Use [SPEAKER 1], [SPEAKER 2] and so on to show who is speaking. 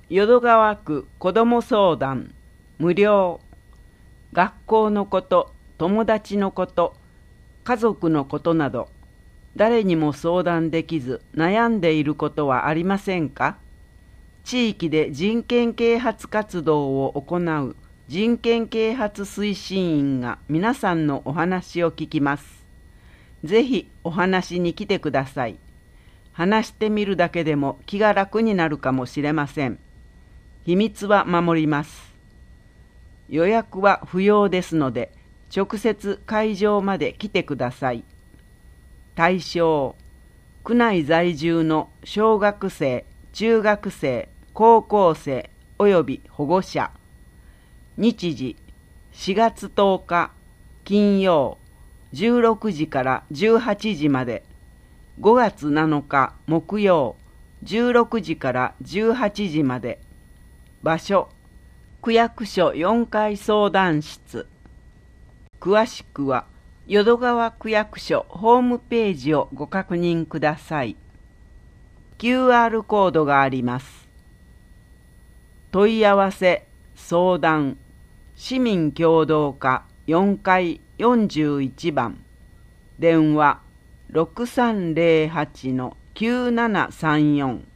[SPEAKER 1] 淀川区子ども相談無料。学校のこと、友達のこと、家族のことなど、誰にも相談できず悩んでいることはありませんか？地域で人権啓発活動を行う人権啓発推進員が皆さんのお話を聞きます。ぜひお話に来てください。話してみるだけでも気が楽になるかもしれません。秘密は守ります。予約は不要ですので、直接会場まで来てください。対象、区内在住の小学生、中学生、高校生および保護者。日時、4月10日金曜16時から18時まで。5月7日木曜16時から18時まで。場所、区役所4階相談室。詳しくは淀川区役所ホームページをご確認ください。QR コードがあります。問い合わせ相談市民協働課4階41番。電話 6308-9734